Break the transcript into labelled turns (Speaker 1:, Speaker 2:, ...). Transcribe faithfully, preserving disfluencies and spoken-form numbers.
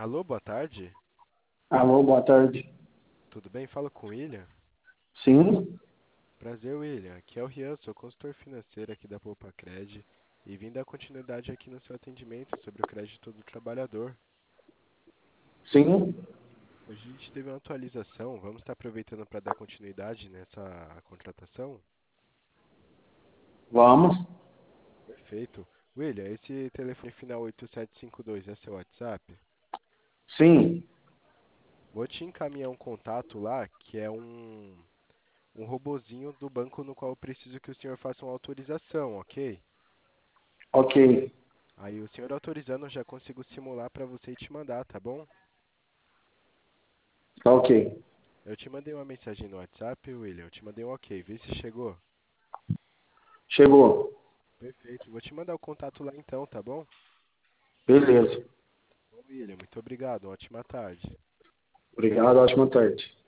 Speaker 1: Alô, boa tarde.
Speaker 2: Alô, boa tarde.
Speaker 1: Tudo bem? Fala com o William.
Speaker 2: Sim,
Speaker 1: Prazer, William. Aqui é o Rian, sou consultor financeiro aqui da Poupacred e vim dar continuidade aqui no seu atendimento sobre o crédito do trabalhador.
Speaker 2: sim,
Speaker 1: Hoje a gente teve uma atualização, vamos estar aproveitando para dar continuidade nessa contratação?
Speaker 2: vamos.
Speaker 1: Perfeito. William, esse telefone final oito sete cinco dois é seu WhatsApp?
Speaker 2: Sim,
Speaker 1: Vou te encaminhar um contato lá, que é um, um robozinho do banco no qual eu preciso que o senhor faça uma autorização, ok?
Speaker 2: ok,
Speaker 1: Aí o senhor autorizando, eu já consigo simular para você e te mandar, tá bom?
Speaker 2: tá ok.
Speaker 1: Eu te mandei uma mensagem no WhatsApp, William. Eu te mandei um ok, vê se chegou.
Speaker 2: Chegou.
Speaker 1: Perfeito. Vou te mandar o contato lá então, tá bom?
Speaker 2: Beleza.
Speaker 1: Bom, William, muito obrigado. Uma ótima tarde.
Speaker 2: Obrigado, ótima tarde.